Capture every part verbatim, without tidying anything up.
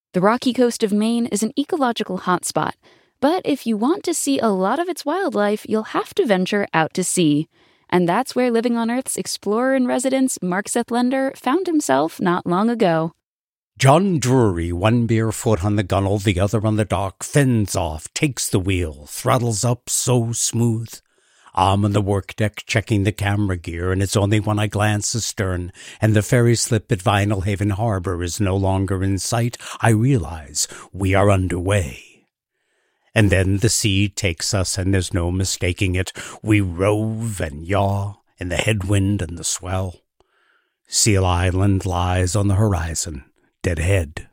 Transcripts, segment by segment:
The rocky coast of Maine is an ecological hotspot, but if you want to see a lot of its wildlife, you'll have to venture out to sea. And that's where Living on Earth's explorer-in-residence, Mark Seth Lender, found himself not long ago. John Drury, one bare foot on the gunwale, the other on the dock, fends off, takes the wheel, throttles up so smooth. I'm on the workdeck checking the camera gear, and it's only when I glance astern and the ferry slip at Vinalhaven Harbor is no longer in sight, I realize we are underway. And then the sea takes us, and there's no mistaking it. We rove and yaw in the headwind and the swell. Seal Island lies on the horizon, dead ahead.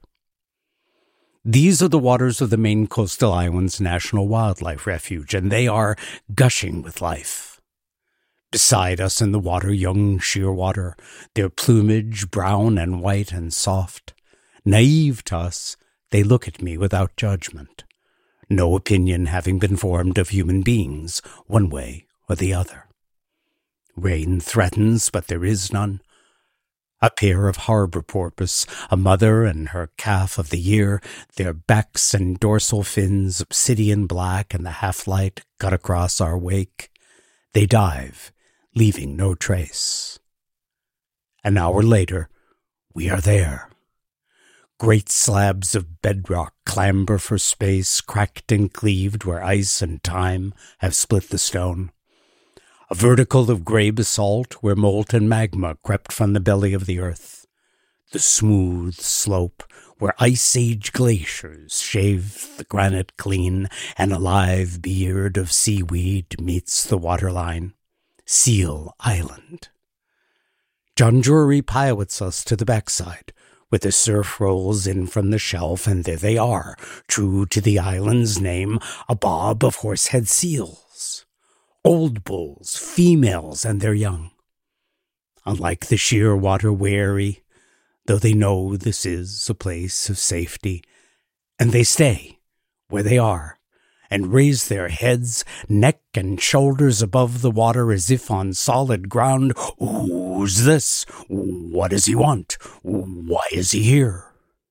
These are the waters of the Maine Coastal Islands National Wildlife Refuge, and they are gushing with life. Beside us in the water, young shearwater, their plumage brown and white and soft. Naive to us, they look at me without judgment, no opinion having been formed of human beings, one way or the other. Rain threatens, but there is none. A pair of harbor porpoise, a mother and her calf of the year, their backs and dorsal fins obsidian black and the half-light cut across our wake. They dive, leaving no trace. An hour later, we are there. Great slabs of bedrock clamber for space, cracked and cleaved where ice and time have split the stone. A vertical of gray basalt where molten magma crept from the belly of the earth. The smooth slope where ice-age glaciers shave the granite clean and a live beard of seaweed meets the waterline. Seal Island. John Drury pilots us to the backside, where the surf rolls in from the shelf, and there they are, true to the island's name, a bob of horsehead seals. Old bulls, females, and their young. Unlike the shearwater wary, though they know this is a place of safety, and they stay where they are, and raise their heads, neck and shoulders above the water as if on solid ground. Who's this? What does he want? Why is he here?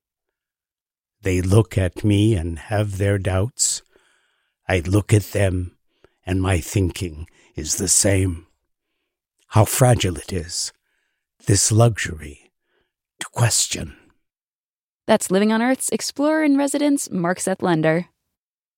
They look at me and have their doubts. I look at them, and my thinking is the same. How fragile it is, this luxury to question. That's Living on Earth's explorer-in-residence, Mark Seth Lender.